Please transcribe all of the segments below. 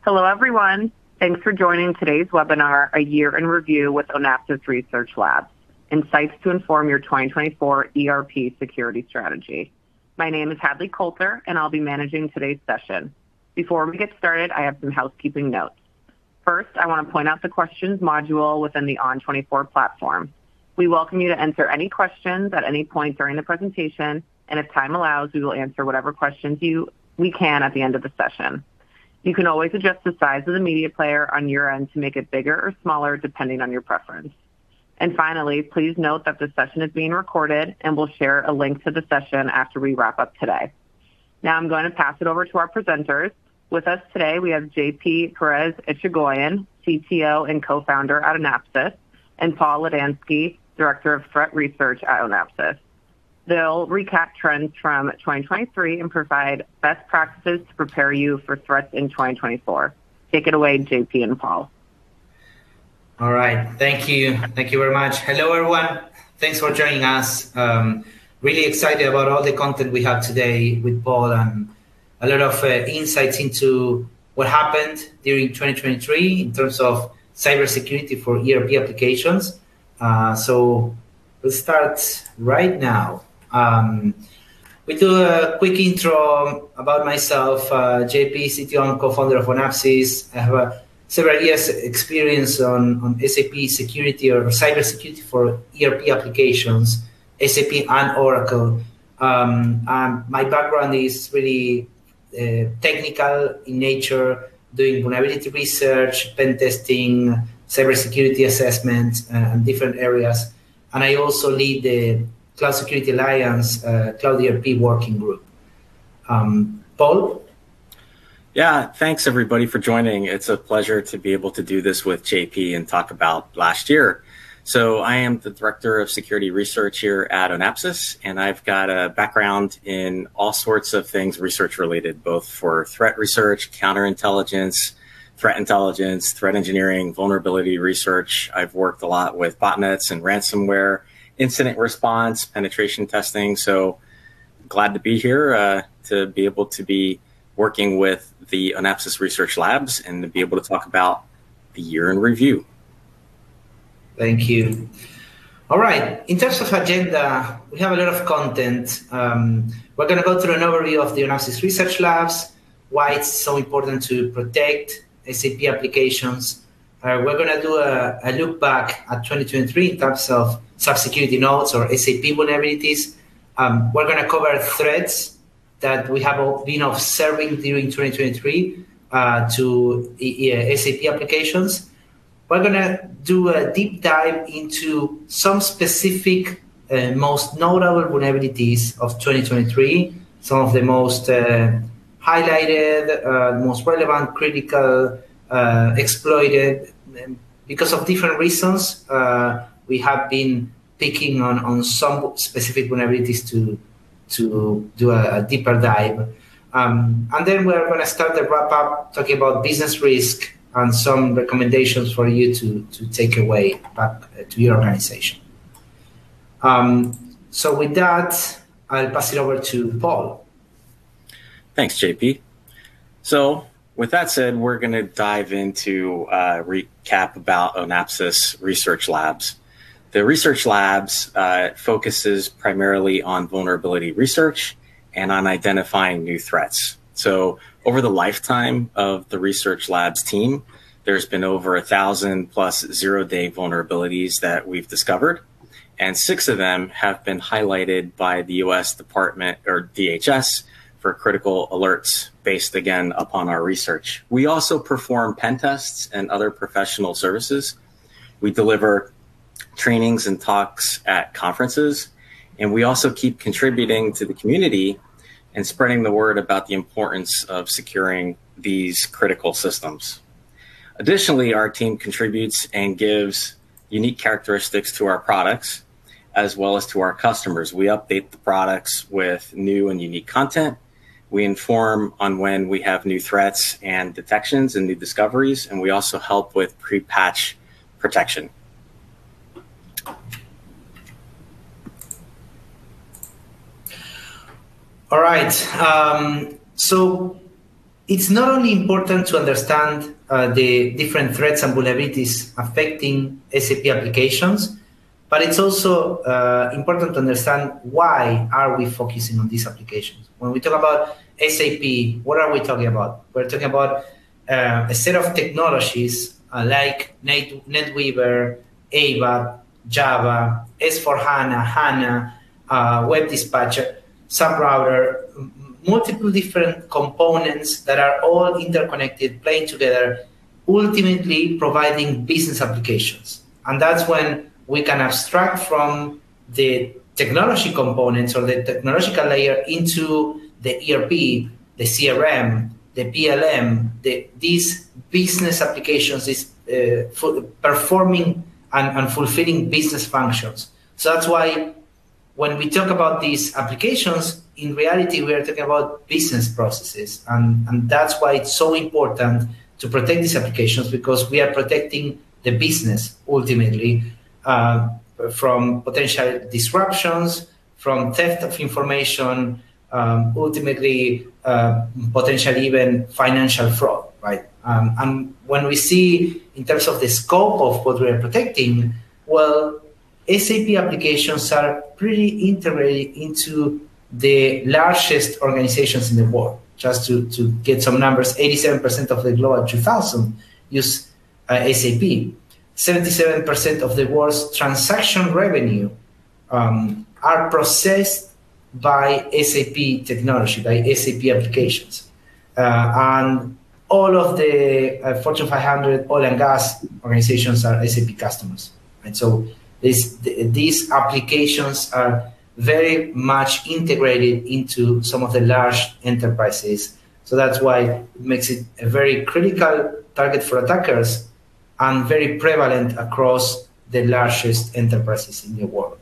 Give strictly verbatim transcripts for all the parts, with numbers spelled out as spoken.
Hello, everyone. Thanks for joining today's webinar, A Year in Review with ONAPSIS Research Labs, Insights to Inform Your twenty twenty-four E R P Security Strategy. My name is Hadley Coulter, and I'll be managing today's session. Before we get started, I have some housekeeping notes. First, I want to point out the questions module within the O N twenty-four platform. We welcome you to enter any questions at any point during the presentation, and if time allows, we will answer whatever questions you we can at the end of the session. You can always adjust the size of the media player on your end to make it bigger or smaller depending on your preference. And finally, please note that the session is being recorded, and we'll share a link to the session after we wrap up today. Now I'm going to pass it over to our presenters. With us today, we have J P Perez Echegoyen, C T O and co-founder at ONAPSIS, and Paul Ladansky, Director of Threat Research at ONAPSIS. They'll recap trends from twenty twenty-three and provide best practices to prepare you for threats in twenty twenty-four. Take it away, J P and Paul. All right. Thank you. Thank you very much. Hello, everyone. Thanks for joining us. Um, really excited about all the content we have today with Paul and a lot of uh, insights into what happened during twenty twenty-three in terms of cybersecurity for E R P applications. Uh, so let's start right now. Um, we do a quick intro about myself. Uh, J P, C T O and co-founder of ONAPSIS. I have a several years experience on, on S A P security or cybersecurity for E R P applications, S A P and Oracle. Um, um, my background is really uh, technical in nature, doing vulnerability research, pen testing, cybersecurity assessment, uh, and different areas. And I also lead the Cloud Security Alliance uh, Cloud E R P working group. Um, Paul? Yeah, thanks everybody for joining. It's a pleasure to be able to do this with J P and talk about last year. So I am the Director of Security Research here at ONAPSIS, and I've got a background in all sorts of things research related, both for threat research, counterintelligence, threat intelligence, threat engineering, vulnerability research. I've worked a lot with botnets and ransomware, incident response, penetration testing. So glad to be here uh, to be able to be working with the ONAPSIS Research Labs and to be able to talk about the year in review. Thank you. All right. In terms of agenda, we have a lot of content. Um, we're going to go through an overview of the ONAPSIS Research Labs, why it's so important to protect S A P applications. Uh, we're going to do a, a look back at twenty twenty-three in terms of cybersecurity nodes or S A P vulnerabilities. Um, we're going to cover threats that we have been observing during twenty twenty-three uh, to uh, S A P applications. We're going to do a deep dive into some specific, uh, most notable vulnerabilities of twenty twenty-three, some of the most uh, highlighted, uh, most relevant, critical, uh, exploited. Because of different reasons, uh, we have been picking on, on some specific vulnerabilities to, to do a, a deeper dive. Um, and then we're going to start the wrap up talking about business risk and some recommendations for you to, to take away back to your organization. Um, so with that, I'll pass it over to Paul. Thanks, J P. So with that said, we're going to dive into a recap about ONAPSIS Research Labs. The Research Labs uh, focuses primarily on vulnerability research and on identifying new threats. So over the lifetime of the Research Labs team, there's been over a thousand plus zero-day vulnerabilities that we've discovered, and six of them have been highlighted by the U S Department or D H S for critical alerts based again upon our research. We also perform pen tests and other professional services. We deliver trainings and talks at conferences, and we also keep contributing to the community and spreading the word about the importance of securing these critical systems. Additionally, our team contributes and gives unique characteristics to our products as well as to our customers. We update the products with new and unique content. We inform on when we have new threats and detections and new discoveries, and we also help with pre-patch protection. All right. Um, so it's not only important to understand uh, the different threats and vulnerabilities affecting S A P applications, but it's also uh, important to understand why are we focusing on these applications. When we talk about S A P, what are we talking about? We're talking about uh, a set of technologies uh, like Net- NetWeaver, A B A P, Java, S four HANA, HANA, uh, Web Dispatcher, Subrouter, multiple different components that are all interconnected, playing together, ultimately providing business applications. And that's when we can abstract from the technology components or the technological layer into the E R P, the C R M, the P L M, the, these business applications, these uh, performing and, and fulfilling business functions. So that's why when we talk about these applications, in reality, we are talking about business processes. And, and that's why it's so important to protect these applications, because we are protecting the business ultimately uh, from potential disruptions, from theft of information, um, ultimately uh, potentially even financial fraud, right? Um, and when we see in terms of the scope of what we are protecting, well, S A P applications are pretty integrated into the largest organizations in the world. Just to, to get some numbers, eighty-seven percent of the Global two thousand use uh, S A P. seventy-seven percent of the world's transaction revenue um, are processed by S A P technology, by S A P applications. Uh, and all of the uh, Fortune five hundred oil and gas organizations are S A P customers. And so this, these applications are very much integrated into some of the large enterprises. So that's why it makes it a very critical target for attackers and very prevalent across the largest enterprises in the world.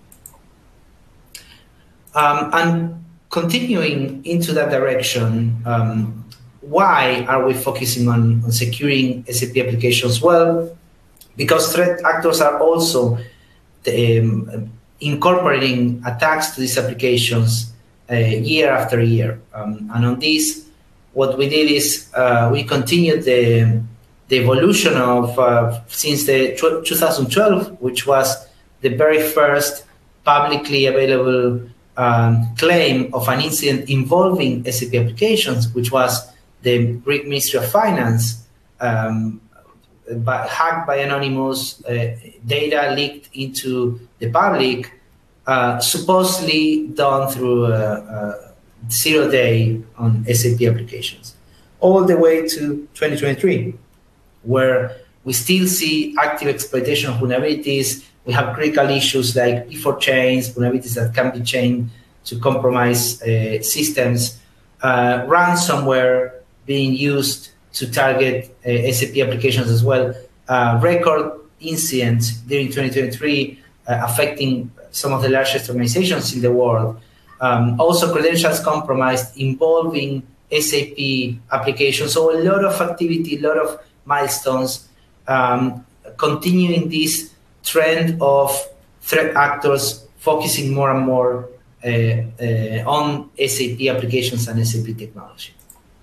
Um, and continuing into that direction, um, why are we focusing on, on securing S A P applications? Well, because threat actors are also the, um, incorporating attacks to these applications uh, year after year. Um, and on this, what we did is uh, we continued the, the evolution of, uh, since the two thousand twelve, which was the very first publicly available um, claim of an incident involving S A P applications, which was the Greek Ministry of Finance, um, by, hacked by Anonymous, uh, data leaked into the public, uh, supposedly done through a, a zero day on S A P applications, all the way to twenty twenty-three, where we still see active exploitation of vulnerabilities. We have critical issues like P four chains, vulnerabilities that can be chained to compromise uh, systems, uh, ransomware being used to target uh, S A P applications as well, uh, record incidents during twenty twenty-three uh, affecting some of the largest organizations in the world. Um, also credentials compromised involving S A P applications. So a lot of activity, a lot of milestones, um, continuing this trend of threat actors focusing more and more uh, uh, on S A P applications and S A P technology.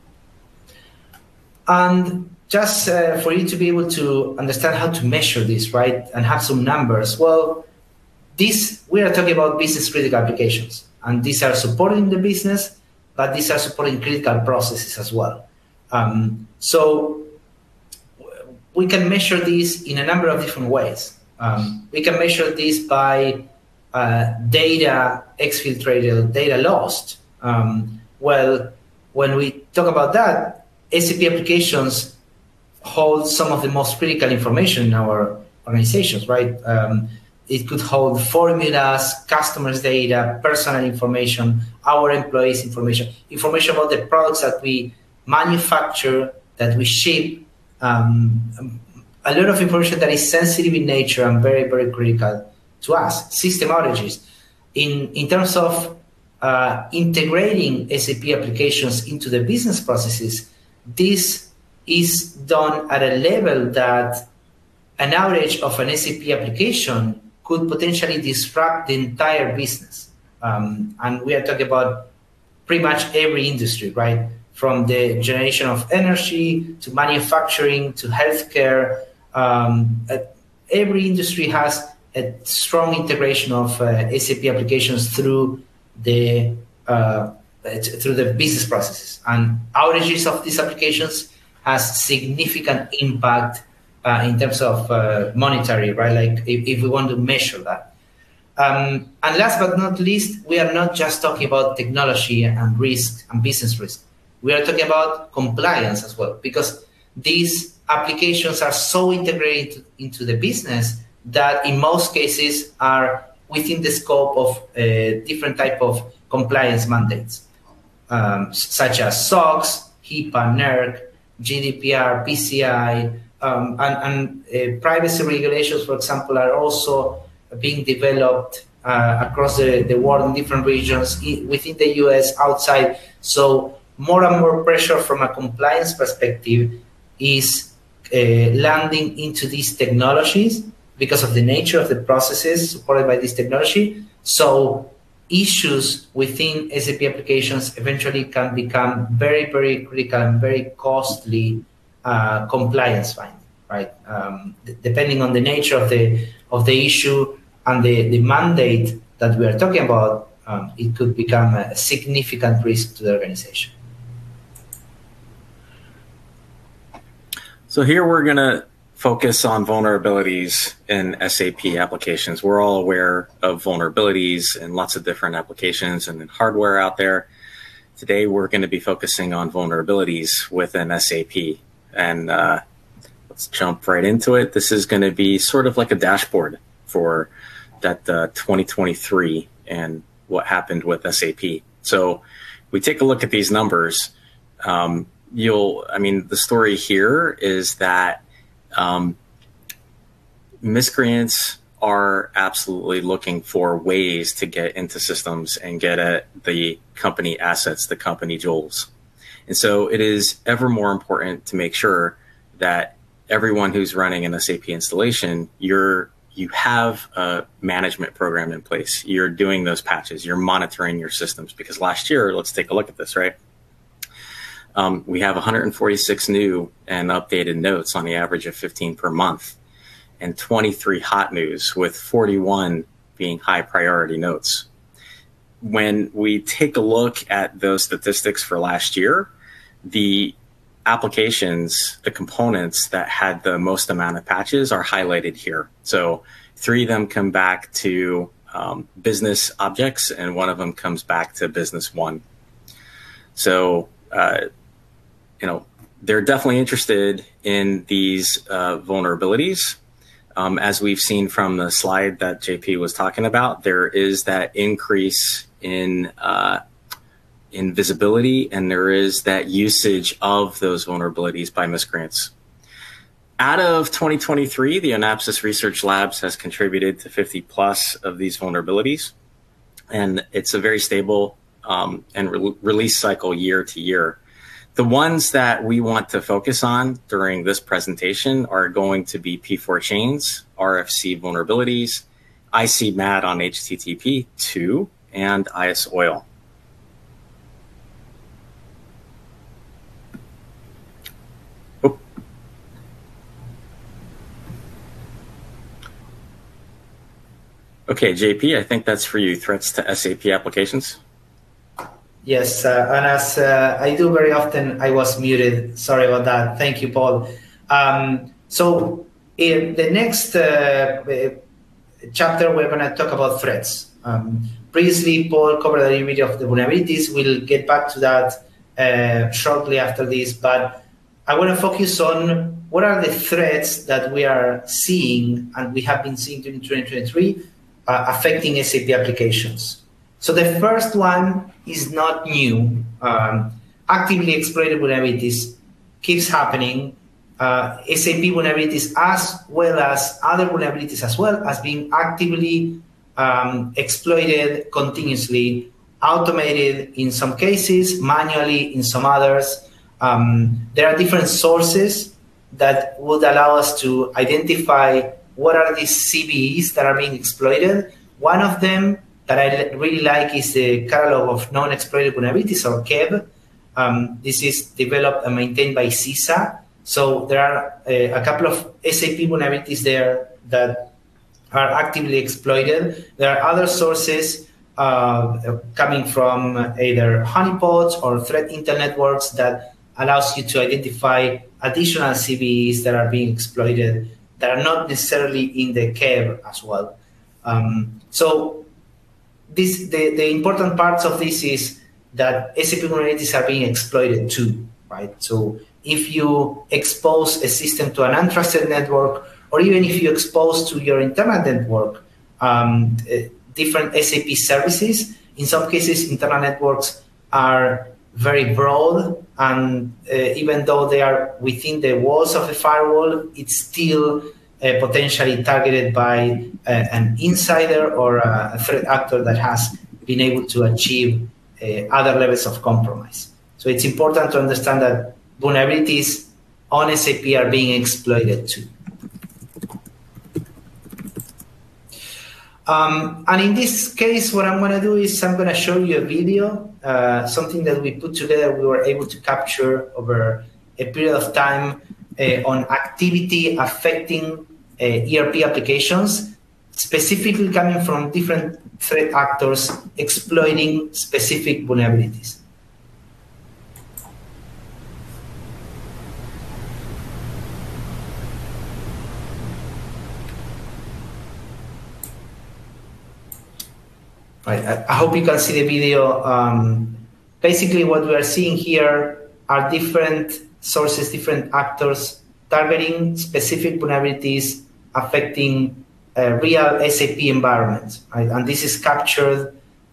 And just uh, for you to be able to understand how to measure this, right, and have some numbers, well, this, we are talking about business critical applications, and these are supporting the business, but these are supporting critical processes as well. Um, so we can measure this in a number of different ways. Um, we can measure this by uh, data exfiltrated, data lost. Um, well, when we talk about that, S A P applications hold some of the most critical information in our organizations, right? Um, it could hold formulas, customers' data, personal information, our employees' information, information about the products that we manufacture, that we ship, um, a lot of information that is sensitive in nature and very, very critical to us. System outages. In, in terms of uh, integrating S A P applications into the business processes, this is done at a level that an outage of an S A P application could potentially disrupt the entire business. Um, and we are talking about pretty much every industry, right? from the generation of energy to manufacturing to healthcare. Um, uh, every industry has a strong integration of uh, S A P applications through the uh, through the business processes, and outages of these applications has significant impact uh, in terms of uh, monetary, right? Like if, if we want to measure that. Um, and last but not least, we are not just talking about technology and risk and business risk. We are talking about compliance as well, because these applications are so integrated into the business that in most cases are within the scope of uh, different type of compliance mandates, um, such as SOX, HIPAA, NERC, G D P R, P C I, um, and, and uh, privacy regulations, for example, are also being developed uh, across the, the world in different regions, within the U S, outside. So more and more pressure from a compliance perspective is uh, landing into these technologies because of the nature of the processes supported by this technology. So issues within S A P applications eventually can become very, very critical and very costly uh, compliance finding, right? Um, depending on the nature of the of the issue and the, the mandate that we are talking about, um, it could become a significant risk to the organization. So here we're going to focus on vulnerabilities in S A P applications. We're all aware of vulnerabilities in lots of different applications and in hardware out there. Today, we're going to be focusing on vulnerabilities within S A P. And uh, let's jump right into it. This is going to be sort of like a dashboard for that uh, twenty twenty-three and what happened with S A P. So we take a look at these numbers. Um, you'll, I mean, the story here is that Um, miscreants are absolutely looking for ways to get into systems and get at the company assets, the company jewels. And so it is ever more important to make sure that everyone who's running an S A P installation, you're, you have a management program in place. You're doing those patches, you're monitoring your systems, because last year, let's take a look at this, right? Um, we have one hundred forty-six new and updated notes on the average of fifteen per month, and twenty-three hot news, with forty-one being high priority notes. When we take a look at those statistics for last year, the applications, the components that had the most amount of patches are highlighted here. So three of them come back to um, business objects, and one of them comes back to business one. So uh, you know, they're definitely interested in these uh, vulnerabilities. Um, as we've seen from the slide that J P was talking about, there is that increase in, uh, in visibility, and there is that usage of those vulnerabilities by miscreants. Out of twenty twenty-three, the Onapsis Research Labs has contributed to fifty plus of these vulnerabilities, and it's a very stable um, and re release cycle year to year. The ones that we want to focus on during this presentation are going to be P four chains, R F C vulnerabilities, I C M A D on H T T P two, and I S oil. Oh. Okay, J P, I think that's for you. Threats to S A P applications. Yes, uh, and as uh, I do very often, I was muted. Sorry about that. Thank you, Paul. Um, so in the next uh, chapter, we're going to talk about threats. Um, previously, Paul covered a little bit of the vulnerabilities. We'll get back to that uh, shortly after this, but I want to focus on what are the threats that we are seeing and we have been seeing during twenty twenty-three uh, affecting S A P applications. So the first one is not new. Um, actively exploited vulnerabilities keeps happening. Uh, S A P vulnerabilities as well as other vulnerabilities as well as being actively um, exploited continuously, automated in some cases, manually in some others. Um, there are different sources that would allow us to identify what are these C V Es that are being exploited. One of them that I really like is the catalog of known exploited vulnerabilities, or K E V. Um, this is developed and maintained by CISA. So there are a, a couple of S A P vulnerabilities there that are actively exploited. There are other sources uh, coming from either honeypots or threat intel networks that allows you to identify additional C V Es that are being exploited that are not necessarily in the K E B as well. Um, so this, the, the important parts of this is that S A P vulnerabilities are being exploited too, right? So if you expose a system to an untrusted network, or even if you expose to your internal network um, uh, different S A P services, in some cases, internal networks are very broad, and uh, even though they are within the walls of a firewall, it's still uh, potentially targeted by uh, an insider or a threat actor that has been able to achieve uh, other levels of compromise. So it's important to understand that vulnerabilities on S A P are being exploited too. Um, and in this case, what I'm going to do is I'm going to show you a video, uh, something that we put together, we were able to capture over a period of time uh, on activity affecting uh, E R P applications, specifically coming from different threat actors exploiting specific vulnerabilities. I, I hope you can see the video. Um, basically, what we are seeing here are different sources, different actors targeting specific vulnerabilities affecting uh, real S A P environments. Right? And this is captured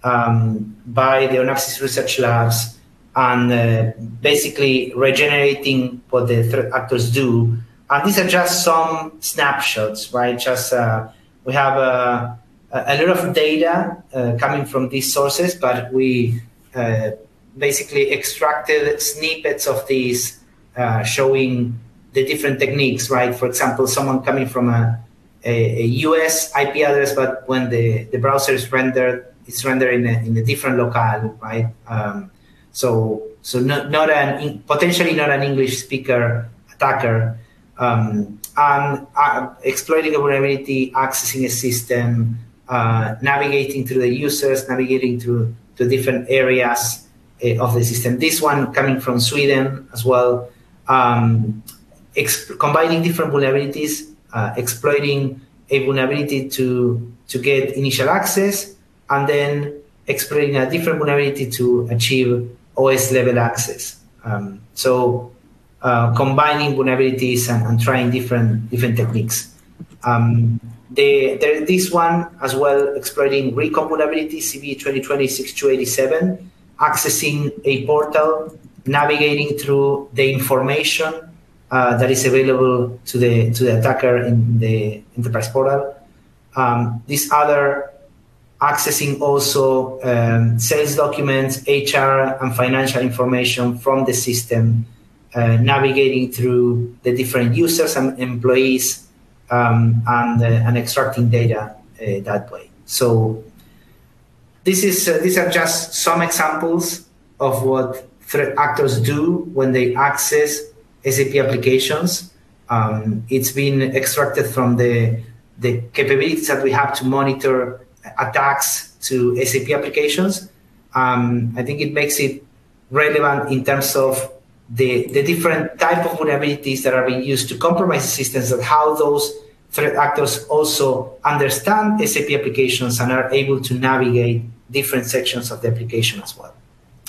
um, by the Onapsis Research Labs and uh, basically regenerating what the threat actors do. And these are just some snapshots, right? Just uh, we have a a lot of data uh, coming from these sources, but we uh, basically extracted snippets of these uh, showing the different techniques, right? For example, someone coming from a, a, a U S I P address, but when the, the browser is rendered, it's rendered in a, in a different locale, right? Um, so so not, not an, potentially not an English speaker attacker, um, and uh, exploiting a vulnerability, accessing a system, Uh, navigating through the users, navigating through to different areas uh, of the system. This one coming from Sweden as well, um, combining different vulnerabilities, uh, exploiting a vulnerability to, to get initial access, and then exploiting a different vulnerability to achieve O S level access. Um, so uh, combining vulnerabilities and, and trying different, different techniques. Um, The, there, this one as well, exploiting recon vulnerability, C V E twenty twenty dash six two eight seven, accessing a portal, navigating through the information uh, that is available to the to the attacker in the enterprise portal. Um, this other, accessing also um, sales documents, H R, and financial information from the system, uh, navigating through the different users and employees, Um, and, uh, and extracting data uh, that way. So this is uh, these are just some examples of what threat actors do when they access S A P applications. Um, it's been extracted from the the capabilities that we have to monitor attacks to S A P applications. Um, I think it makes it relevant in terms of The, the different type of vulnerabilities that are being used to compromise systems, and how those threat actors also understand S A P applications and are able to navigate different sections of the application as well.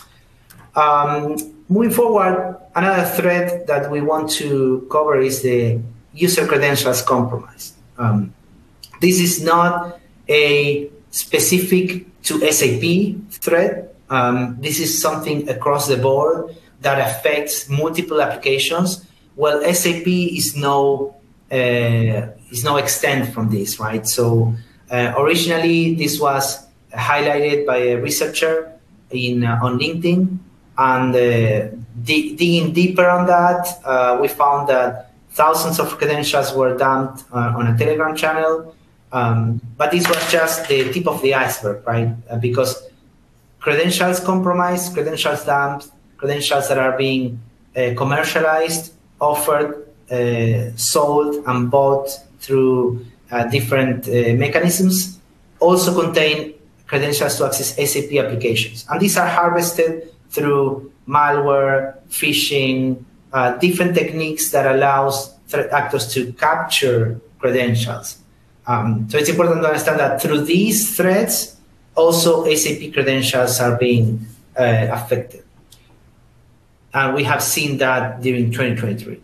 Um, moving forward, another threat that we want to cover is the user credentials compromise. Um, this is not a specific to S A P threat. Um, this is something across the board that affects multiple applications. Well, S A P is no uh, is no extent from this, right? So uh, originally, this was highlighted by a researcher in uh, on LinkedIn, and uh, dig digging deeper on that, uh, we found that thousands of credentials were dumped uh, on a Telegram channel. Um, but this was just the tip of the iceberg, right? Uh, because credentials compromised, credentials dumped, credentials that are being uh, commercialized, offered, uh, sold, and bought through uh, different uh, mechanisms, also contain credentials to access S A P applications. And these are harvested through malware, phishing, uh, different techniques that allows threat actors to capture credentials. Um, so it's important to understand that through these threats, also S A P credentials are being uh, affected. And we have seen that during twenty twenty-three.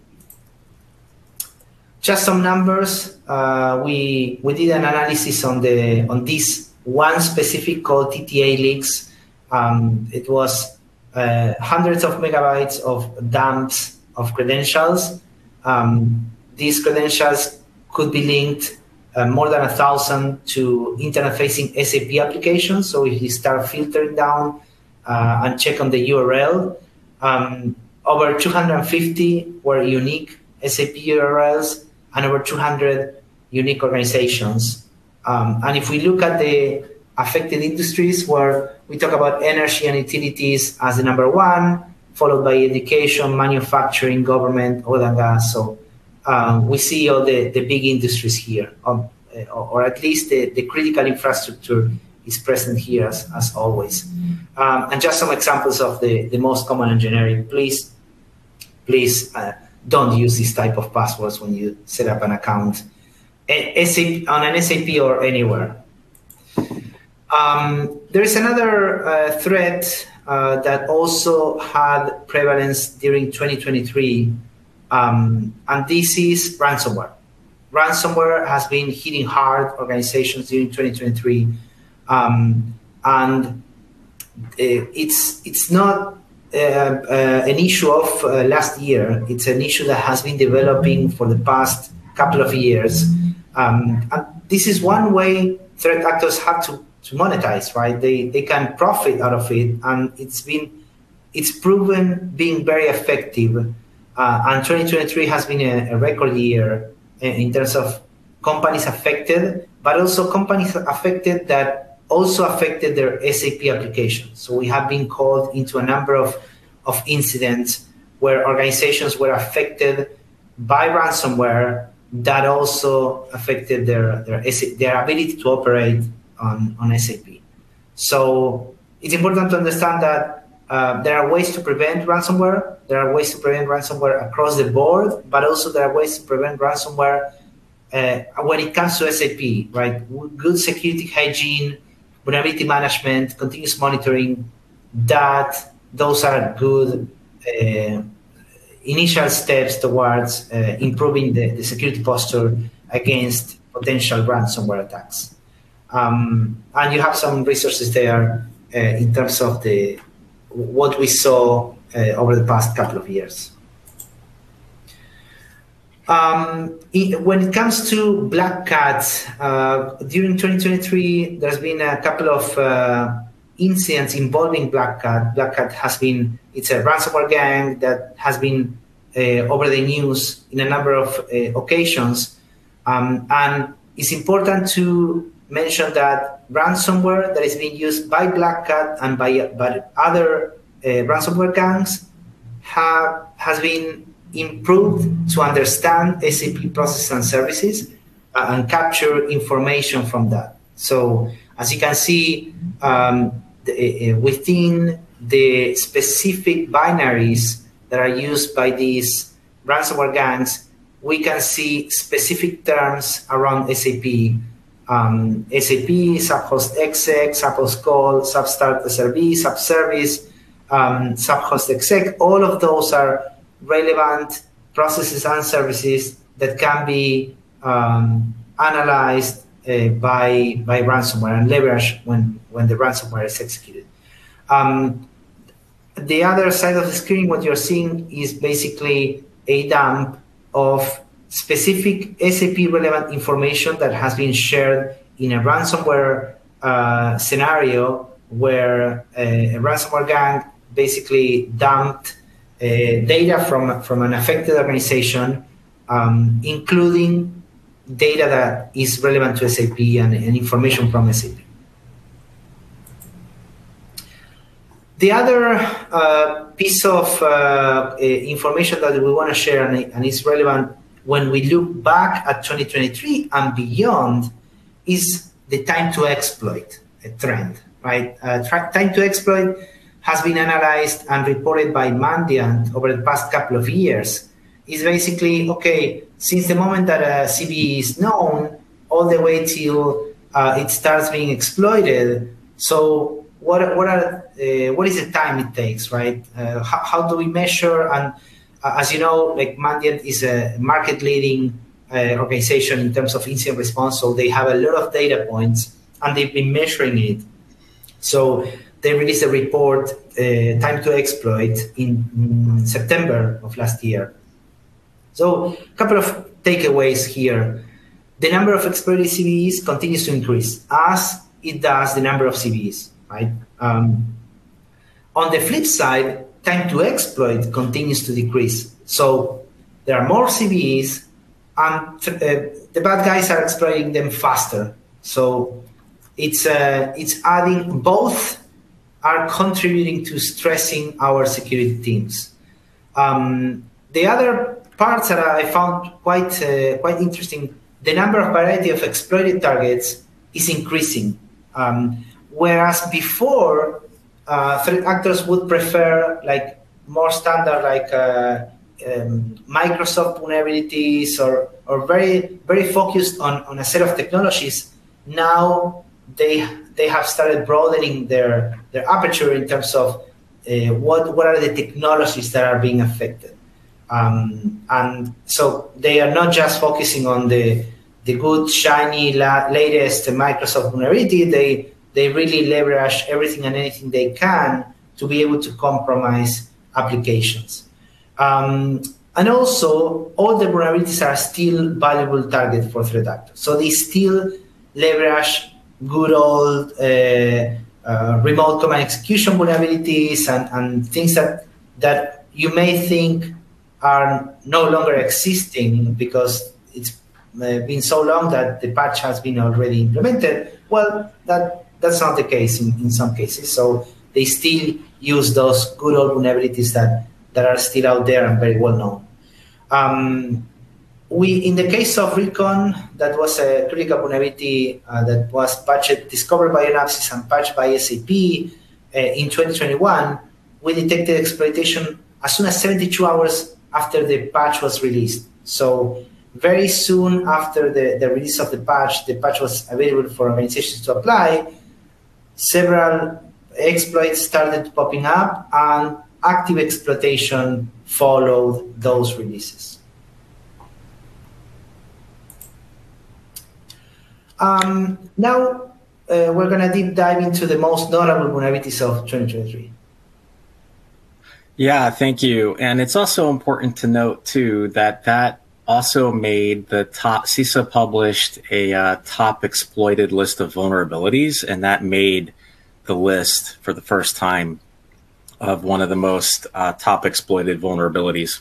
Just some numbers. Uh, we we did an analysis on the on this one specific called T T A leaks. Um, it was uh, hundreds of megabytes of dumps of credentials. Um, these credentials could be linked uh, more than a thousand to internet-facing S A P applications. So if you start filtering down uh, and check on the U R L, um, over two hundred fifty were unique S A P U R Ls and over two hundred unique organizations. Um, and if we look at the affected industries, where we talk about energy and utilities as the number one, followed by education, manufacturing, government, oil and gas. So um, we see all the, the big industries here, um, or at least the, the critical infrastructure is present here as, as always. Um, and just some examples of the, the most common engineering. Please, please uh, don't use this type of passwords when you set up an account S A P, on an S A P or anywhere. Um, there is another uh, threat uh, that also had prevalence during twenty twenty-three, um, and this is ransomware. Ransomware has been hitting hard organizations during twenty twenty-three, um, and uh, it's it's not uh, uh, an issue of uh, last year. It's an issue that has been developing for the past couple of years, um, and this is one way threat actors have to. to monetize, right? They they can profit out of it, and it's been it's proven being very effective. Uh, and twenty twenty-three has been a, a record year in terms of companies affected, but also companies affected that also affected their S A P applications. So we have been called into a number of of incidents where organizations were affected by ransomware that also affected their their their ability to operate On, on S A P. So it's important to understand that uh, there are ways to prevent ransomware. There are ways to prevent ransomware across the board, but also there are ways to prevent ransomware uh, when it comes to S A P, right? Good security hygiene, vulnerability management, continuous monitoring, that those are good uh, initial steps towards uh, improving the, the security posture against potential ransomware attacks. Um, and you have some resources there uh, in terms of the what we saw uh, over the past couple of years. Um, in, when it comes to Black Cat, uh, during twenty twenty-three, there's been a couple of uh, incidents involving Black Cat. Black Cat has been, it's a ransomware gang that has been uh, over the news in a number of uh, occasions. Um, and it's important to mention that ransomware that is being used by Black Cat and by, by other uh, ransomware gangs have, has been improved to understand S A P processes and services uh, and capture information from that. So as you can see, um, the, uh, within the specific binaries that are used by these ransomware gangs, we can see specific terms around S A P. Um, S A P, subhost exec, subhost call, substart S R V, subservice, um, subhost exec, all of those are relevant processes and services that can be um, analyzed uh, by, by ransomware and leveraged when, when the ransomware is executed. Um, the other side of the screen, what you're seeing is basically a dump of specific S A P relevant information that has been shared in a ransomware uh, scenario where a, a ransomware gang basically dumped uh, data from, from an affected organization, um, including data that is relevant to S A P and, and information from S A P. The other uh, piece of uh, information that we want to share, and, and is relevant when we look back at twenty twenty-three and beyond, is the time to exploit trend, right? Uh, time to exploit has been analyzed and reported by Mandiant over the past couple of years. It's basically, okay, since the moment that a C V E is known, all the way till uh, it starts being exploited. So what, what, are, uh, what is the time it takes, right? Uh, how, how do we measure? And uh, as you know, like Mandiant is a market-leading uh, organization in terms of incident response, so they have a lot of data points, and they've been measuring it. So they released a report, uh, Time to Exploit, in, in September of last year. So a couple of takeaways here. The number of exploited C V Es continues to increase, as it does the number of C V Es, right? Um, on the flip side, time to exploit continues to decrease. So there are more C V Es, and uh, the bad guys are exploiting them faster. So it's uh, it's adding, both are contributing to stressing our security teams. Um, the other parts that I found quite uh, quite interesting, the number of variety of exploited targets is increasing. Um, whereas before, uh, threat actors would prefer like more standard, like uh, um, Microsoft vulnerabilities, or or very very focused on, on a set of technologies. Now they they have started broadening their their aperture in terms of uh, what what are the technologies that are being affected. Um, and so they are not just focusing on the the good, shiny, la latest Microsoft vulnerability. They they really leverage everything and anything they can to be able to compromise applications. Um, and also, all the vulnerabilities are still valuable targets for threat actors. So they still leverage good old uh, uh, remote command execution vulnerabilities and, and things that that you may think are no longer existing because it's uh, been so long that the patch has been already implemented. Well, that that's not the case in, in some cases. So they still use those good old vulnerabilities that, that are still out there and very well known. Um, we, in the case of Recon, that was a critical vulnerability uh, that was patched, discovered by Onapsis and patched by S A P uh, in twenty twenty-one. We detected exploitation as soon as seventy-two hours after the patch was released. So very soon after the, the release of the patch, the patch was available for organizations to apply. Several exploits started popping up, and active exploitation followed those releases. Um, now uh, we're going to deep dive into the most notable vulnerabilities of twenty twenty-three. Yeah, thank you. And it's also important to note, too, that that also made the top, CISA published a uh, top exploited list of vulnerabilities, and that made the list for the first time of one of the most uh, top exploited vulnerabilities.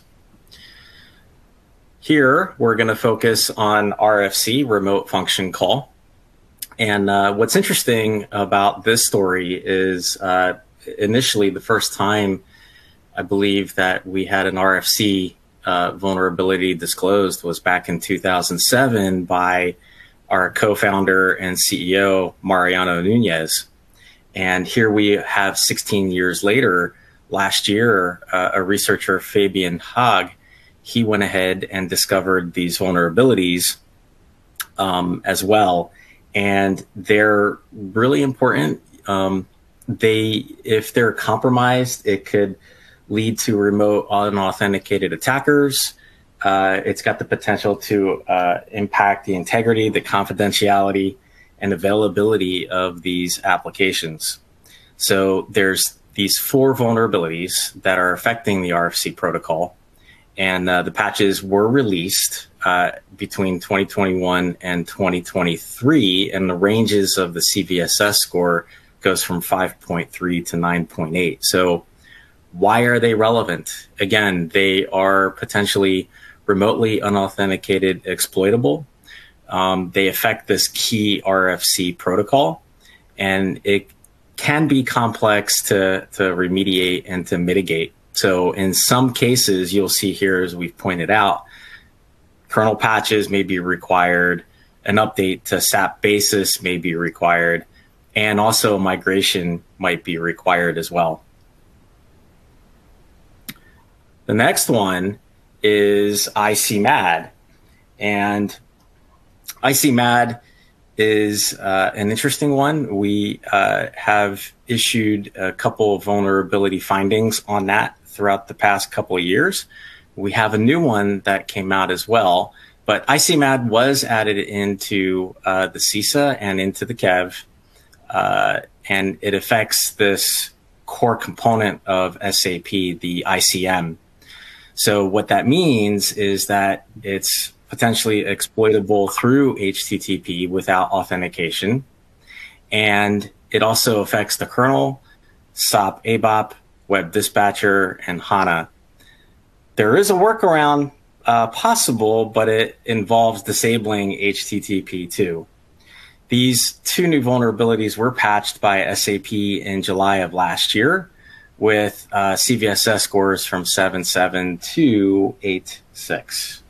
Here, we're going to focus on R F C, remote function call. And uh, what's interesting about this story is uh, initially the first time I believe that we had an R F C uh, vulnerability disclosed was back in two thousand seven by our co-founder and C E O, Mariano Nunez. And here we have sixteen years later, last year, uh, a researcher, Fabian Haag, he went ahead and discovered these vulnerabilities um, as well. And they're really important. Um, they, if they're compromised, it could lead to remote unauthenticated attackers. Uh, it's got the potential to uh, impact the integrity, the confidentiality, and availability of these applications. So there's these four vulnerabilities that are affecting the R F C protocol, and uh, the patches were released uh, between twenty twenty-one and twenty twenty-three, and the ranges of the C V S S score goes from five point three to nine point eight. So why are they relevant? Again, they are potentially remotely unauthenticated exploitable. Um, they affect this key R F C protocol, and it can be complex to, to remediate and to mitigate. So in some cases, you'll see here, as we've pointed out, kernel patches may be required, an update to S A P basis may be required, and also migration might be required as well. The next one is I C M A D. And I C M A D is uh, an interesting one. We uh, have issued a couple of vulnerability findings on that throughout the past couple of years. We have a new one that came out as well, but I C M A D was added into uh, the CISA and into the K E V, uh, and it affects this core component of S A P, the I C M. So what that means is that it's potentially exploitable through H T T P without authentication. And it also affects the kernel, S O P A B O P, Web Dispatcher, and HANA. There is a workaround uh, possible, but it involves disabling H T T P too. These two new vulnerabilities were patched by S A P in July of last year with uh, C V S S scores from seven point seven to eight point six.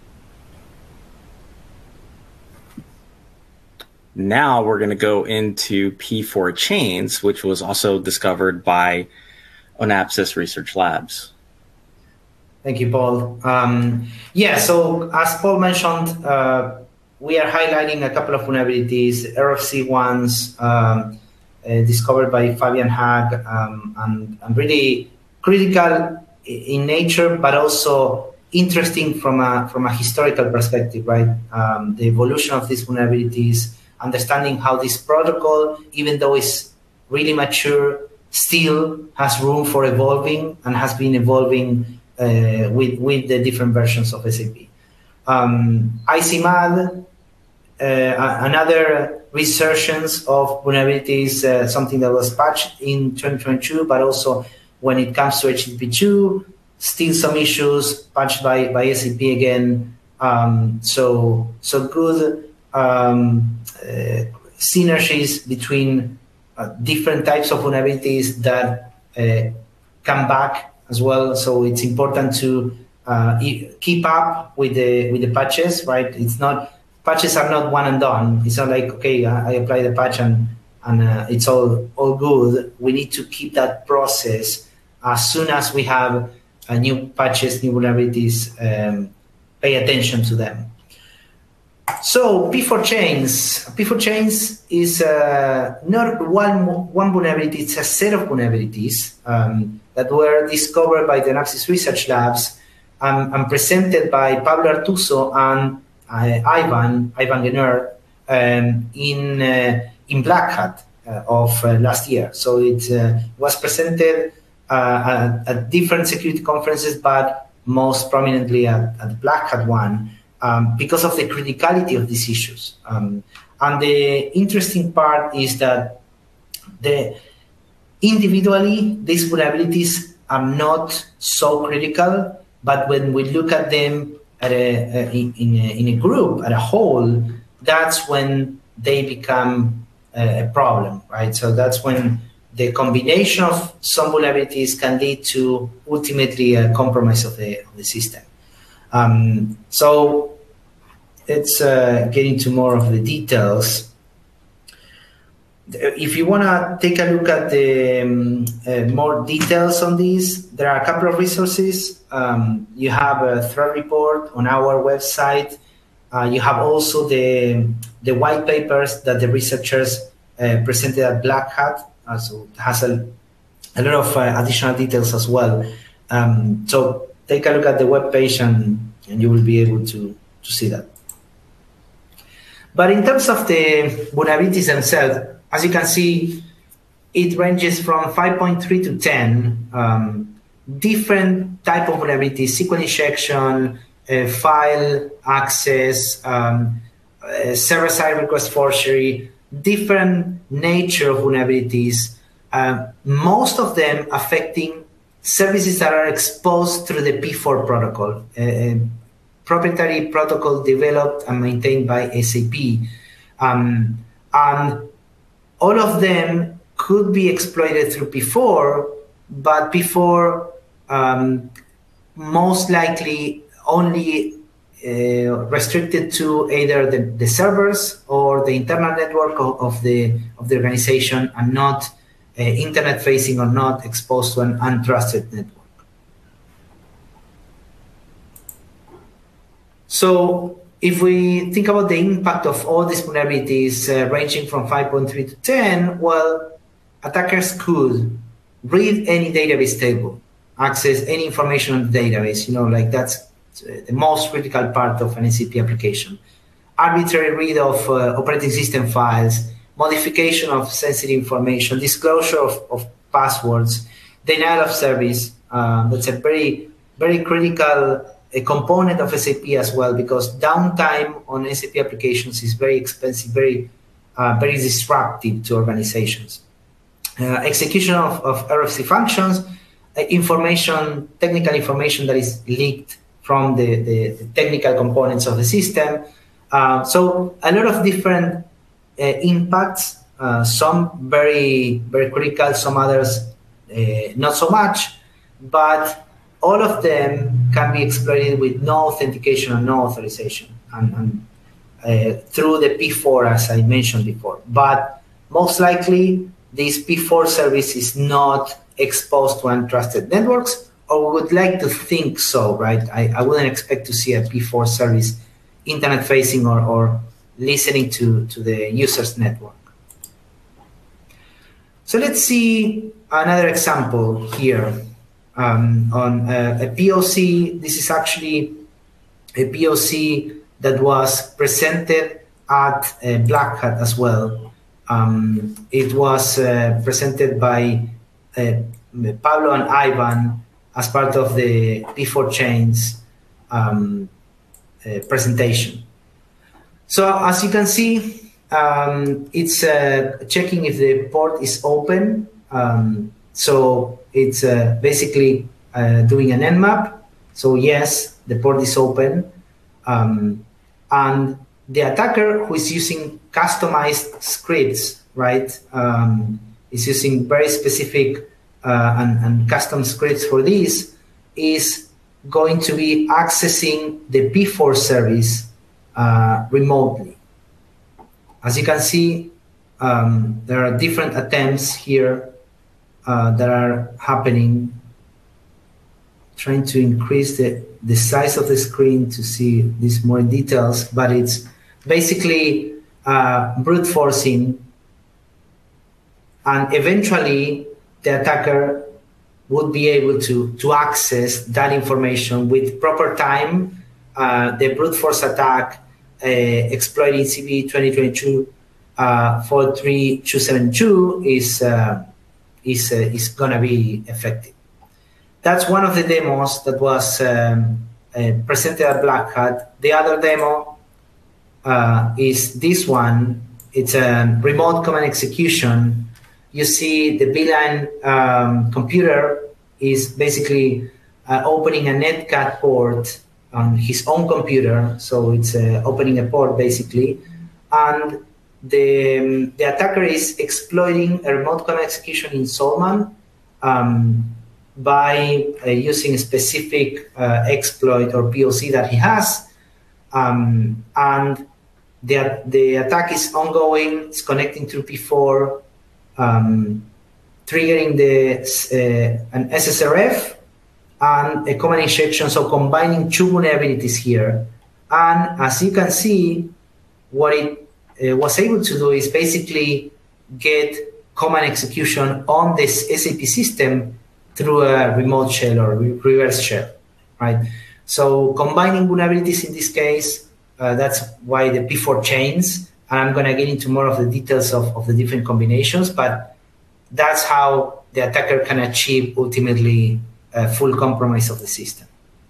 Now we're going to go into P four chains, which was also discovered by Onapsis Research Labs. Thank you, Paul. Um, yeah, so as Paul mentioned, uh, we are highlighting a couple of vulnerabilities, R F C ones um, uh, discovered by Fabian Haag, um, and, and really critical in nature, but also interesting from a, from a historical perspective, right? Um, the evolution of these vulnerabilities, understanding how this protocol, even though it's really mature, still has room for evolving and has been evolving uh, with, with the different versions of S A P. Um, I C M A D, uh, another resurgence of vulnerabilities, uh, something that was patched in twenty twenty-two, but also when it comes to H T T P two, still some issues patched by, by S A P again. Um, so, so good um, uh, synergies between uh, different types of vulnerabilities that uh, come back as well. So it's important to uh, keep up with the with the patches, right? It's not patches are not one and done. It's not like, okay, I, I apply the patch and and uh, it's all all good. We need to keep that process. As soon as we have uh, new patches, new vulnerabilities, um, pay attention to them. So P four chains. P four chains is uh, not one one vulnerability. It's a set of vulnerabilities um, that were discovered by the Onapsis Research Labs um, and presented by Pablo Artuso and uh, Ivan Ivan Genner um, in uh, in Black Hat uh, of uh, last year. So it uh, was presented uh, at, at different security conferences, but most prominently at, at the Black Hat one. Um, because of the criticality of these issues. Um, and the interesting part is that the individually, these vulnerabilities are not so critical, but when we look at them at a, a, in, a, in a group, at a whole, that's when they become a, a problem, right? So that's when the combination of some vulnerabilities can lead to ultimately a compromise of the, of the system. Um, so let's uh, get into more of the details. If you want to take a look at the um, uh, more details on these, there are a couple of resources. Um, you have a threat report on our website. Uh, you have also the, the white papers that the researchers uh, presented at Black Hat. Uh, so it has a, a lot of uh, additional details as well. Um, so take a look at the webpage and, and you will be able to, to see that. But in terms of the vulnerabilities themselves, as you can see, it ranges from five point three to ten, um, different type of vulnerabilities, S Q L injection, uh, file access, um, uh, server-side request forgery, different nature of vulnerabilities, uh, most of them affecting services that are exposed through the P four protocol. Uh, proprietary protocol developed and maintained by S A P. Um, and all of them could be exploited through P four, but P four um, most likely only uh, restricted to either the, the servers or the internal network of, of the of the organization, and not uh, internet facing or not exposed to an untrusted network. So if we think about the impact of all these vulnerabilities uh, ranging from five point three to ten, well, attackers could read any database table, access any information on the database, you know, like that's the most critical part of an A C P application. Arbitrary read of uh, operating system files, modification of sensitive information, disclosure of, of passwords, denial of service. Uh, that's a very, very critical a component of S A P as well, because downtime on S A P applications is very expensive, very, uh, very disruptive to organizations. Uh, execution of, of R F C functions, uh, information, technical information that is leaked from the, the, the technical components of the system. Uh, so a lot of different uh, impacts, uh, some very, very critical, some others uh, not so much, but all of them can be exploited with no authentication and no authorization, and, and uh, through the P four, as I mentioned before. But most likely, this P four service is not exposed to untrusted networks, or we would like to think so, right? I, I wouldn't expect to see a P four service internet facing or, or listening to, to the user's network. So let's see another example here. Um, on uh, a P O C. This is actually a P O C that was presented at uh, Black Hat as well. Um, it was uh, presented by uh, Pablo and Ivan as part of the P four Chains um, uh, presentation. So as you can see, um, it's uh, checking if the port is open. Um, So it's uh, basically uh, doing an Nmap. So yes, the port is open. Um, and the attacker, who is using customized scripts, right, um, is using very specific uh, and, and custom scripts for this, is going to be accessing the P four service uh, remotely. As you can see, um, there are different attempts here Uh, that are happening. Trying to increase the, the size of the screen to see this more in details, but it's basically uh, brute forcing, and eventually the attacker would be able to, to access that information with proper time. Uh, the brute force attack uh, exploiting C V twenty twenty-two uh, four three two seven two is uh, is, uh, is going to be effective. That's one of the demos that was um, uh, presented at Black Hat. The other demo uh, is this one. It's a remote command execution. You see the Beeline um, computer is basically uh, opening a Netcat port on his own computer. So it's uh, opening a port basically. And The, um, the attacker is exploiting a remote command execution in Solman um, by uh, using a specific uh, exploit or P O C that he has. Um, and the, the attack is ongoing, it's connecting through P four, um, triggering the, uh, an S S R F and a command injection, so combining two vulnerabilities here. And as you can see, what it Uh, was able to do is basically get command execution on this S A P system through a remote shell or re reverse shell, right? So combining vulnerabilities in this case, uh, that's why the P four chains, and I'm going to get into more of the details of, of the different combinations, but that's how the attacker can achieve ultimately a full compromise of the system.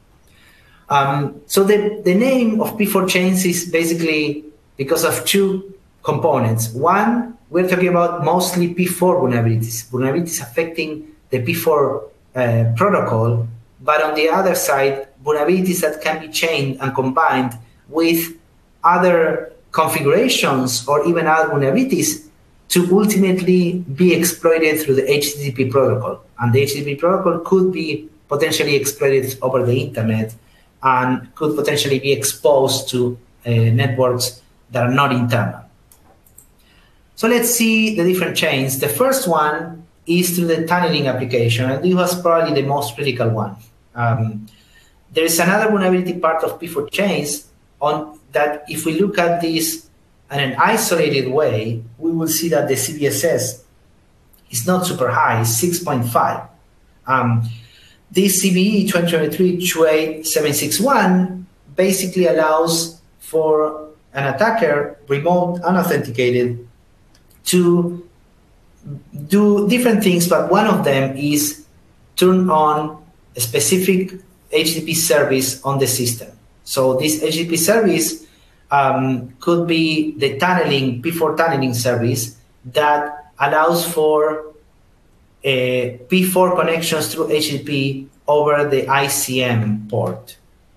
Um, so the, the name of P four chains is basically because of two components. One, we're talking about mostly P four vulnerabilities, vulnerabilities affecting the P four uh, protocol, but on the other side, vulnerabilities that can be chained and combined with other configurations or even other vulnerabilities to ultimately be exploited through the H T T P protocol. And the H T T P protocol could be potentially exploited over the internet and could potentially be exposed to uh, networks that are not internal. So let's see the different chains. The first one is through the tunneling application, and this was probably the most critical one. Um, there is another vulnerability part of P four chains on that if we look at this in an isolated way, we will see that the C V S S is not super high, it's six point five. Um, this C V E twenty twenty-three two eight seven six one basically allows for an attacker, remote unauthenticated, to do different things, but one of them is turn on a specific H T T P service on the system. So this H T T P service um, could be the tunneling, P four tunneling service that allows for uh, P four connections through H T T P over the I C M port.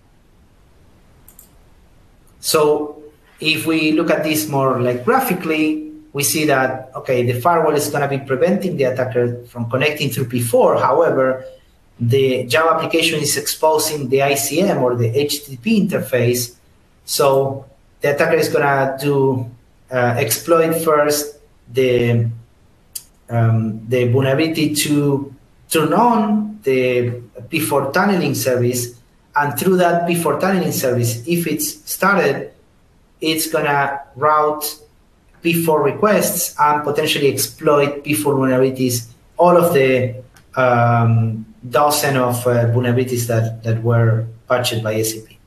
So if we look at this more like graphically, we see that, okay, the firewall is going to be preventing the attacker from connecting through P four. However, the Java application is exposing the I C M or the H T T P interface. So the attacker is going to do uh, exploit first the, um, the vulnerability to turn on the P four tunneling service. And through that P four tunneling service, if it's started, it's going to route P four requests and potentially exploit P four vulnerabilities, all of the um, dozen of uh, vulnerabilities that, that were patched by S A P.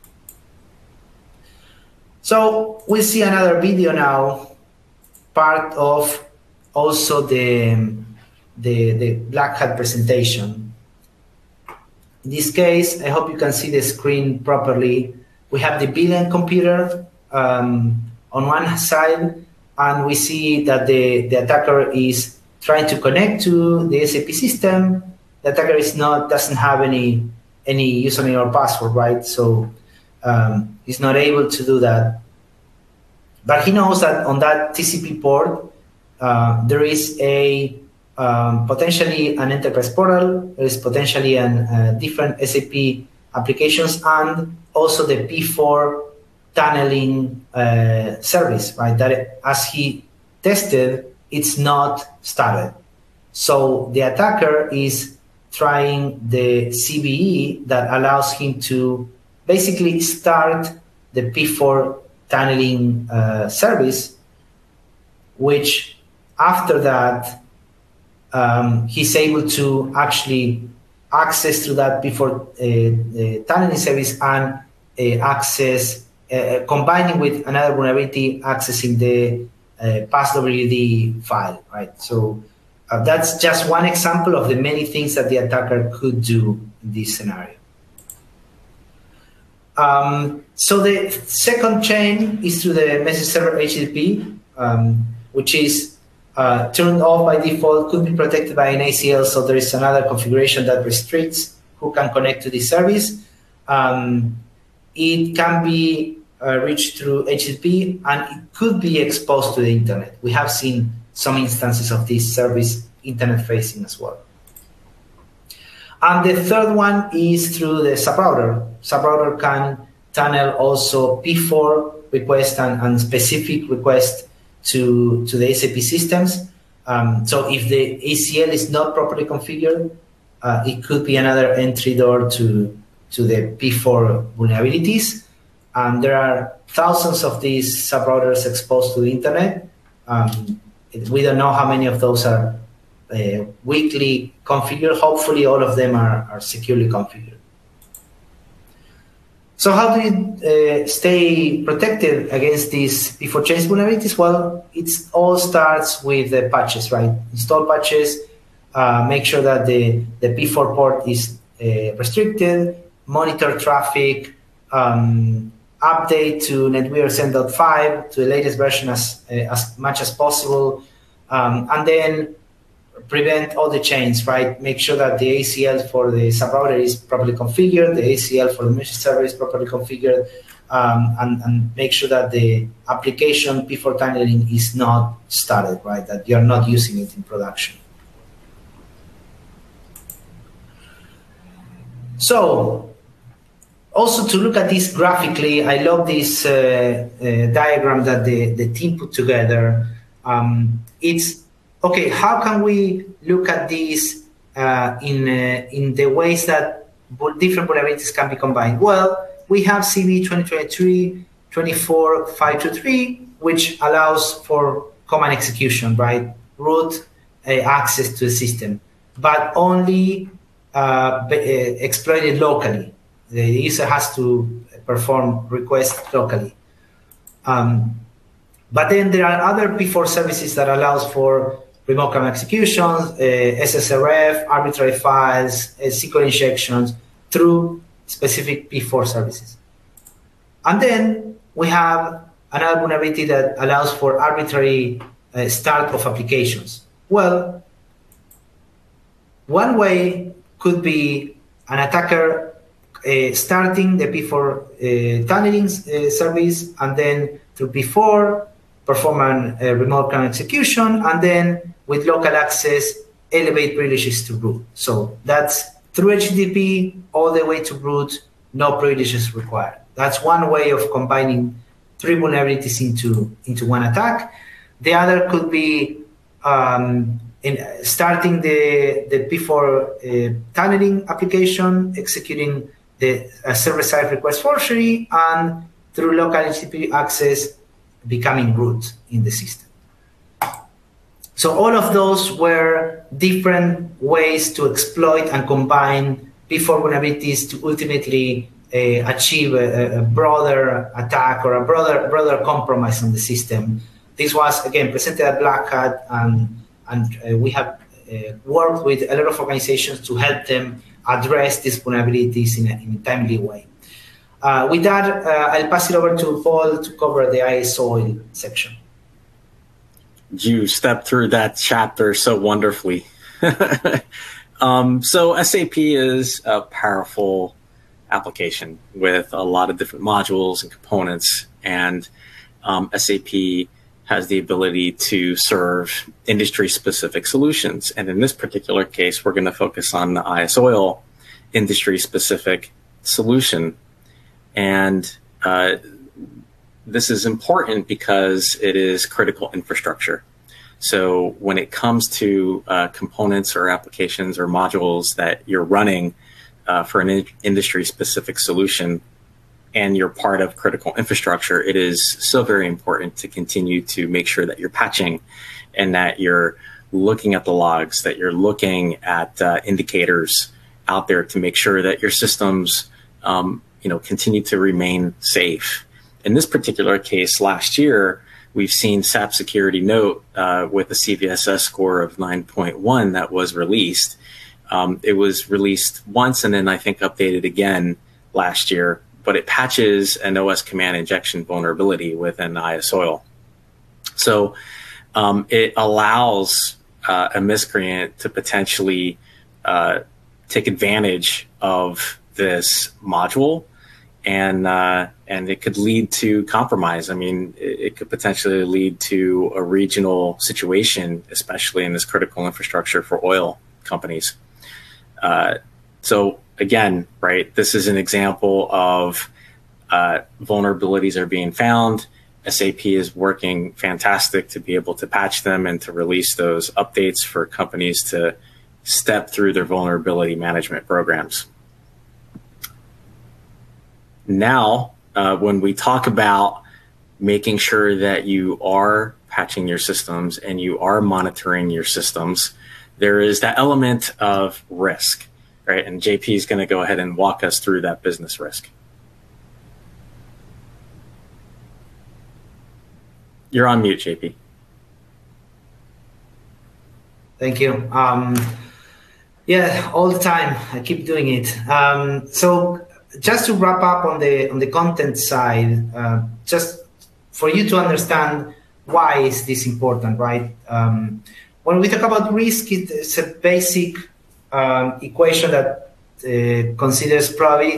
So we'll see another video now, part of also the, the, the Black Hat presentation. In this case, I hope you can see the screen properly. We have the billion computer um, on one side, and we see that the, the attacker is trying to connect to the S A P system. The attacker is not doesn't have any any username or password, right? So um, he's not able to do that. But he knows that on that T C P port, uh, there is a um, potentially an enterprise portal. There is potentially an uh, different S A P applications and also the P four tunneling uh, service, right? That as he tested, it's not started. So the attacker is trying the C V E that allows him to basically start the P four tunneling uh, service, which after that, um, he's able to actually access through that P four uh, uh, tunneling service and uh, access, uh, combining with another vulnerability, accessing the uh, passwd file, right? So uh, that's just one example of the many things that the attacker could do in this scenario. Um, so the second chain is through the message server H T T P, um, which is uh, turned off by default, could be protected by an A C L, so there is another configuration that restricts who can connect to this service. Um, it can be uh, reached through H T T P, and it could be exposed to the internet. We have seen some instances of this service internet-facing as well. And the third one is through the subrouter. Subrouter can tunnel also P four requests and, and specific requests to, to the S A P systems. Um, so if the A C L is not properly configured, uh, it could be another entry door to, to the P four vulnerabilities. And there are thousands of these subrouters exposed to the internet. Um, it, we don't know how many of those are uh, weakly configured. Hopefully all of them are, are securely configured. So how do you uh, stay protected against these P four chains vulnerabilities? Well, it all starts with the patches, right? Install patches, uh, make sure that the, the P four port is uh, restricted, monitor traffic, um, update to NetWeaver seven point five to the latest version as, uh, as much as possible, um, and then prevent all the chains, right? Make sure that the A C L for the subrouter is properly configured, the A C L for the message server is properly configured, um, and, and make sure that the application P four tunneling is not started, right? That you're not using it in production. So, also to look at this graphically, I love this uh, uh, diagram that the, the team put together. Um, it's, okay, how can we look at this uh, in, uh, in the ways that different vulnerabilities can be combined? Well, we have C V twenty twenty-three dash twenty-four five two three, which allows for command execution, right? Root uh, access to the system, but only uh, be, uh, exploited locally. The user has to perform requests locally. Um, but then there are other P four services that allows for remote command executions, uh, S S R F, arbitrary files, uh, S Q L injections through specific P four services. And then we have another vulnerability that allows for arbitrary uh, start of applications. Well, one way could be an attacker uh, starting the P four uh, tunneling uh, service, and then through P four perform an uh, remote command execution, and then with local access elevate privileges to root. So that's through H T T P all the way to root, no privileges required. That's one way of combining three vulnerabilities into, into one attack. The other could be um, in starting the, the P four uh, tunneling application, executing the uh, server-side request forgery, and through local H T T P access, becoming root in the system. So all of those were different ways to exploit and combine P four vulnerabilities to ultimately uh, achieve a, a broader attack or a broader, broader compromise on the system. This was, again, presented at Black Hat, and, and uh, we have uh, worked with a lot of organizations to help them address these vulnerabilities in a, in a timely way. Uh, with that, uh, I'll pass it over to Paul to cover the I S O I L section. You stepped through that chapter so wonderfully. um, so S A P is a powerful application with a lot of different modules and components, and um, S A P has the ability to serve industry-specific solutions. And in this particular case, we're going to focus on the I S O I L industry-specific solution. And uh, this is important because it is critical infrastructure. So when it comes to uh, components or applications or modules that you're running uh, for an in industry-specific solution, and you're part of critical infrastructure, it is so very important to continue to make sure that you're patching and that you're looking at the logs, that you're looking at uh, indicators out there to make sure that your systems um, you know, continue to remain safe. In this particular case, last year, we've seen S A P Security Note uh, with a C V S S score of nine point one that was released. Um, it was released once and then I think updated again last year, but it patches an O S command injection vulnerability within I S O I L. So um, it allows uh, a miscreant to potentially uh, take advantage of this module, and uh, and it could lead to compromise. I mean, it, it could potentially lead to a regional situation, especially in this critical infrastructure for oil companies. Uh, so again, right, this is an example of uh, vulnerabilities are being found. S A P is working fantastic to be able to patch them and to release those updates for companies to step through their vulnerability management programs. Now, uh, when we talk about making sure that you are patching your systems and you are monitoring your systems, there is that element of risk, right? And J P is going to go ahead and walk us through that business risk. You're on mute, J P. Thank you. Um, yeah, all the time. I keep doing it. Um, so just to wrap up on the on the content side, uh, just for you to understand why is this important, right? Um, when we talk about risk, it's a basic um, equation that uh, considers probability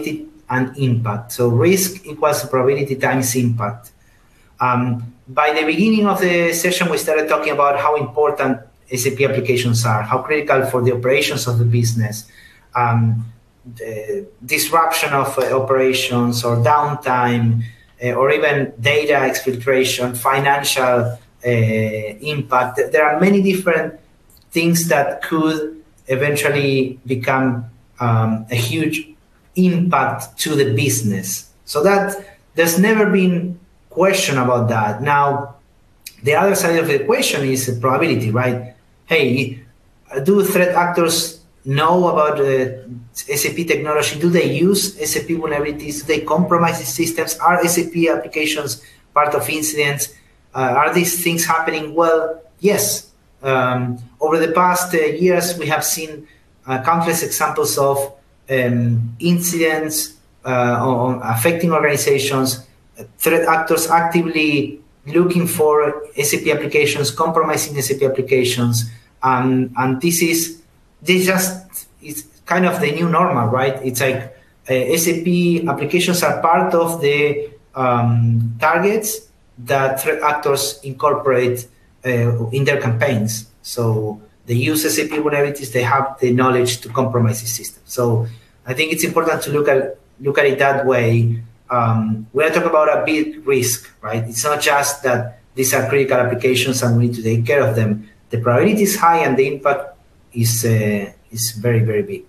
and impact. So risk equals probability times impact. Um, by the beginning of the session, we started talking about how important S A P applications are, how critical for the operations of the business, um, the disruption of uh, operations or downtime, uh, or even data exfiltration, financial uh, impact. There are many different things that could eventually become um, a huge impact to the business. So that there's never been question about that. Now, the other side of the equation is the probability, right? Hey, do threat actors know about uh, S A P technology? Do they use S A P vulnerabilities? Do they compromise the systems? Are S A P applications part of incidents? Uh, are these things happening? Well, yes. Um, over the past uh, years, we have seen uh, countless examples of um, incidents uh, on affecting organizations, uh, threat actors actively looking for S A P applications, compromising S A P applications, um, and this is this just is kind of the new normal, right? It's like uh, S A P applications are part of the um, targets that threat actors incorporate uh, in their campaigns. So they use S A P vulnerabilities, they have the knowledge to compromise the system. So I think it's important to look at look at it that way. Um, we are talking about a big risk, right? It's not just that these are critical applications and we need to take care of them. The probability is high and the impact is uh, is very, very big.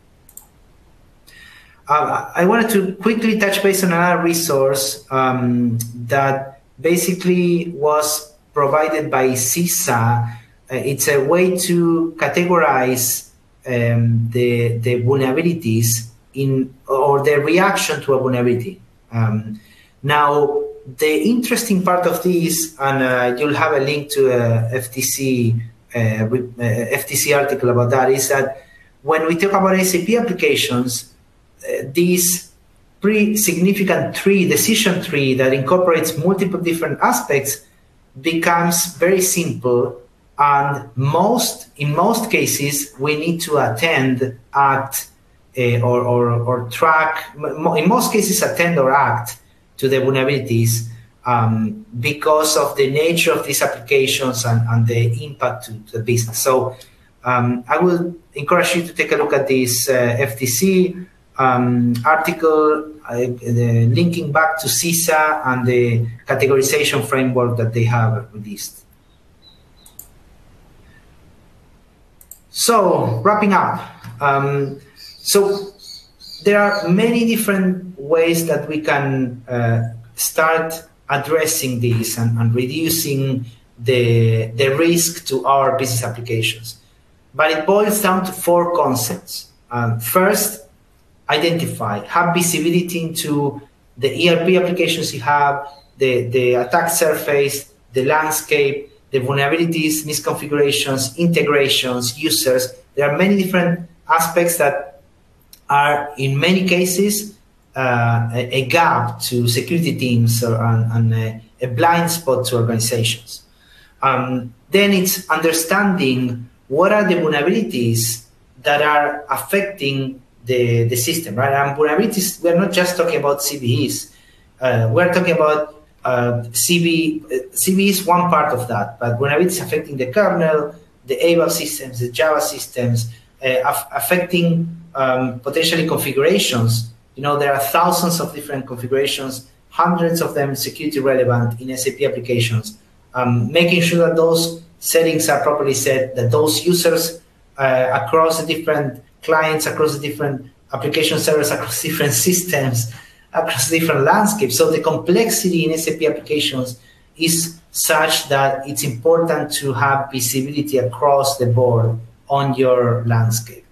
Uh, I wanted to quickly touch base on another resource um, that basically was provided by CISA. Uh, it's a way to categorize um, the, the vulnerabilities in or the reaction to a vulnerability. Um, now, the interesting part of this, and uh, you'll have a link to a F T C uh, uh, F T C article about that, is that when we talk about S A P applications, uh, this pre-significant tree, decision tree that incorporates multiple different aspects becomes very simple, and most in most cases we need to attend, act, Uh, or, or, or track, in most cases attend or act to the vulnerabilities um, because of the nature of these applications and, and the impact to, to the business. So um, I will encourage you to take a look at this uh, F T C um, article, uh, the, linking back to CISA and the categorization framework that they have released. So wrapping up. Um, So there are many different ways that we can uh, start addressing this and, and reducing the, the risk to our business applications. But it boils down to four concepts. Um, first, identify, have visibility into the E R P applications you have, the, the attack surface, the landscape, the vulnerabilities, misconfigurations, integrations, users. There are many different aspects that are in many cases uh, a, a gap to security teams or, and, and a, a blind spot to organizations. Um, then it's understanding what are the vulnerabilities that are affecting the, the system, right? And vulnerabilities, we're not just talking about C V Es. Uh, we're talking about uh, C V, uh, C V is one part of that, but vulnerabilities affecting the kernel, the A B A P systems, the Java systems, uh, af affecting Um, potentially configurations. You know, there are thousands of different configurations, hundreds of them security relevant in S A P applications. Um, making sure that those settings are properly set, that those users uh, across the different clients, across the different application servers, across different systems, across different landscapes. So the complexity in S A P applications is such that it's important to have visibility across the board on your landscape.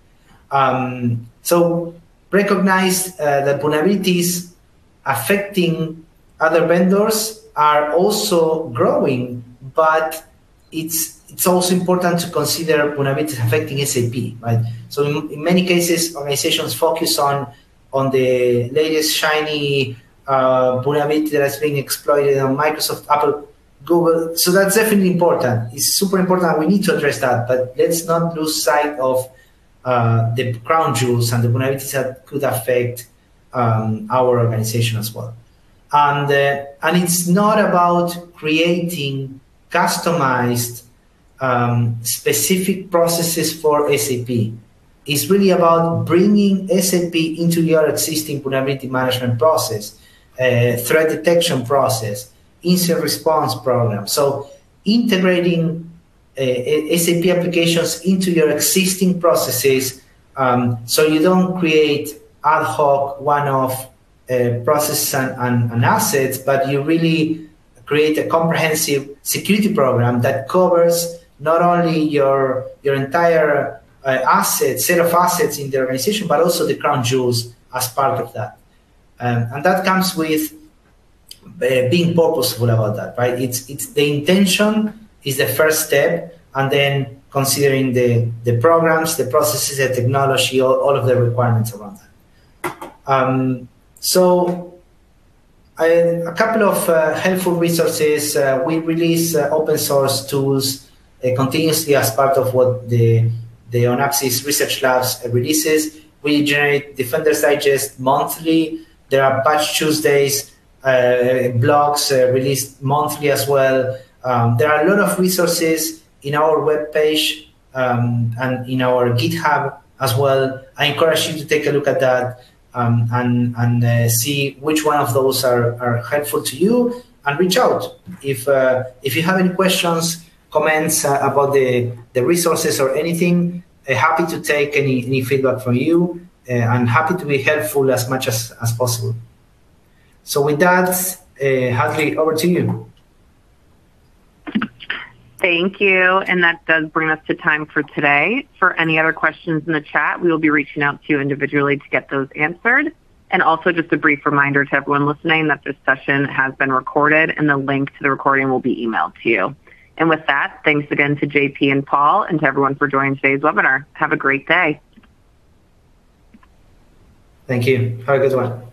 Um, so recognize uh, that vulnerabilities affecting other vendors are also growing, but it's it's also important to consider vulnerabilities affecting S A P, right? So in, in many cases, organizations focus on on the latest shiny uh, vulnerability that is being exploited on Microsoft, Apple, Google. So that's definitely important. It's super important. We need to address that, but let's not lose sight of uh, the crown jewels and the vulnerabilities that could affect um, our organization as well. And, uh, and it's not about creating customized um, specific processes for S A P. It's really about bringing S A P into your existing vulnerability management process, uh, threat detection process, incident response program. So integrating uh, S A P applications into your existing processes, um, so you don't create ad hoc, one-off uh, processes and, and, and assets, but you really create a comprehensive security program that covers not only your, your entire uh, asset, set of assets in the organization, but also the crown jewels as part of that. Um, and that comes with uh, being purposeful about that, right? It's, it's the intention is the first step, and then considering the, the programs, the processes, the technology, all, all of the requirements around that. Um, so I, a couple of uh, helpful resources. Uh, we release uh, open source tools uh, continuously as part of what the, the Onapsis Research Labs uh, releases. We generate Defenders Digest monthly. There are Patch Tuesdays, uh, blogs uh, released monthly as well. Um, there are a lot of resources in our webpage um, and in our GitHub as well. I encourage you to take a look at that. Um, and, and uh, see which one of those are, are helpful to you, and reach out. If, uh, if you have any questions, comments uh, about the, the resources or anything, uh, happy to take any, any feedback from you, uh, and happy to be helpful as much as, as possible. So with that, uh, Hadley, over to you. Thank you. And that does bring us to time for today. For any other questions in the chat, we will be reaching out to you individually to get those answered. And also just a brief reminder to everyone listening that this session has been recorded, and the link to the recording will be emailed to you. And with that, thanks again to J P and Paul, and to everyone for joining today's webinar. Have a great day. Thank you. Have a good one.